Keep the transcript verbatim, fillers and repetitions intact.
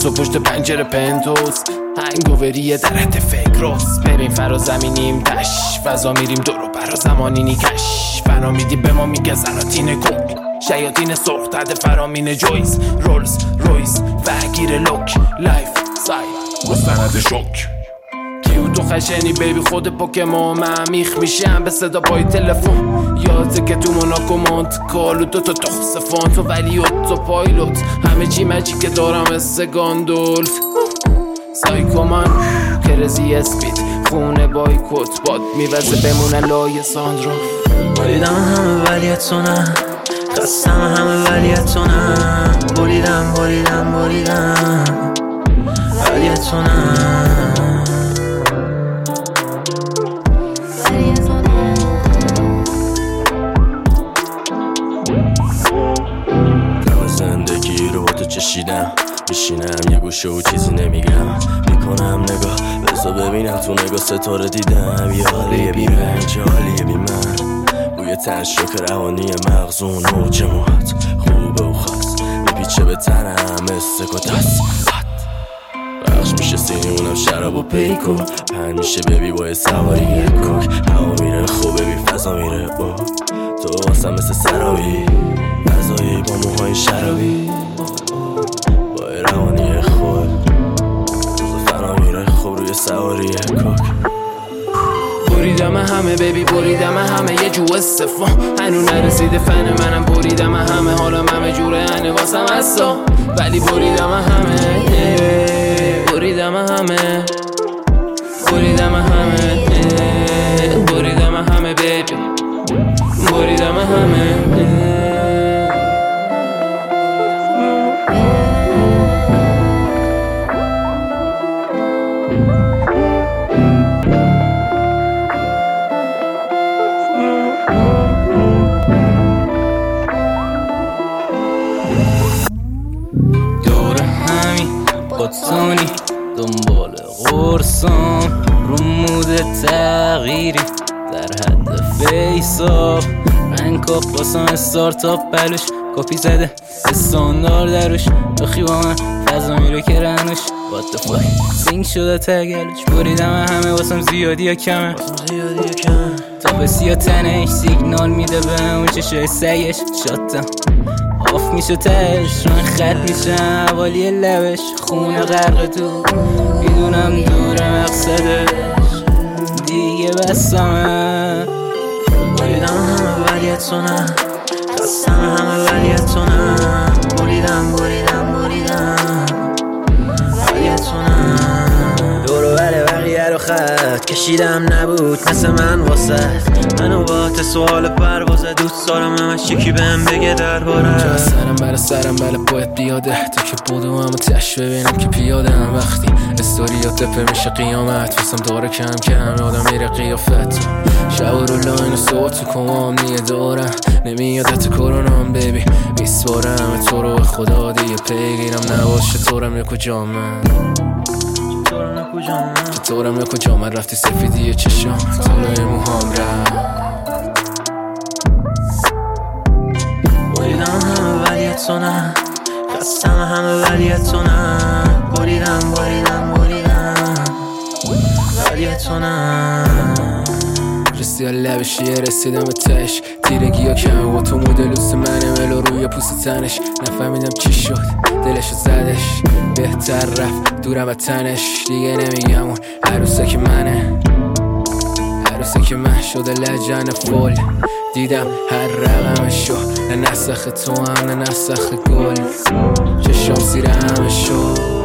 بنز و پشت پنجره پنتوز هنگووریه در حد فکر روز بریم فرا زمینیم تش فضا میریم دورو برا زمانینی کش فنا میدیم به ما میگه زناتین کوک شیاطین سرخ تحت فرامین جویز رولز رویز وگیر لوک لایف سای مستند شوک کیو تو خشنی بیبی خود پوکمون من میخ میشم به صدا پای تلفن یاده که تو موناکو مونت کالو دو تا تخص فانتو ولی اوتو پایلوت همه چی مجی که دارم مثل گاندولف سایکو من کرزی اسپید خونه بایکوت باد میوزه بمونه لای ساندرو بریدم همه ولی تو نه خستم همه ولی تو نه بریدم بریدم بریدم ولی تو نه زندگی رو با تو چشیدم میشینم یه گوشه و چیزی نمیگم میکنم نگاه بذار ببینم تو نگاه ستاره دیدم یه حالیه بی رنج حالیه بی من بوی تشک روانی مغزون و جماعت خوبه و خاص میپیچه به تنم مثل کتاس بخش میشه سینیونم شراب و پیکو پن میشه ببی با سواری یه کوک هوا میره خوبه بی فضا میره با تو واسم مثل سرابی فضایی با موهای شرابی با روانی خود روز فنا میره خوب روی سواری یه کوک بریدم همه بیبی بریدم همه یه جو استفا هنو نرسیده فن منم بریدم همه حالم همه جوره هنه واسم اصلا ولی بریدم همه بریدم همه بریدم همه بریدم همه بیبی بریدم همه باتونی دنبال قرصام رو مود تغییری در حد فیساف رنگ کاپ باسم استارتاپ بلوش کپی زده استاندار دروش بخی با من فضا میره که رنوش What the fuck سینگ شده تگلش بریدم همه واسم زیادی یا کمه تا بسی یا تنش سیگنال میده به اون چشای سگش شاتم آف میشه تش من خط میشم حوالی لبش خونه غرق تو میدونم دور مقصدش دیگه بسامه بریدم همه ولی تو نه خستم همه ولی تو نه بریدم بریدم بریدم ولی تو نه دورو بره بقیه رو خط کشیدم نبود مثل من واسه منو با ت سوال پروازه دوست دارم همش یکی بهم بگه درباره جا سرم بره سرم بله باید بیاده تو که بودو همو تش ببینم که پیاده هم وقتی استوریات دپر میشه قیامت واسم داره کم کم آدم میره قیافت شعور و لاین و صوت تو کمام نیه دارم نمیادت کرونام بیبی میسپارم تو رو خدا دیگه پیگیرم نباشه طورم یا کجا من چطورم یا کجا من رفتی سفیدی چشام طولای موهام رفت بریدم همه ولی تو نه خستم همه ولی تو نه بریدم بریدم بریدم ولی تو نه رسید لبشیه رسیدم به تش تیرگی ها کمه با تو مدلوس منه ملو روی پوست تنش نفهمیدم چی شد دلشو زدش بهتر رفت دورم از تنش دیگه نمیگم اون عروسه که منه عروسه که من شده لجن فول دیدم هر رقمشو نه نسخ تو هم نه نسخ گل چشام سیر همه شد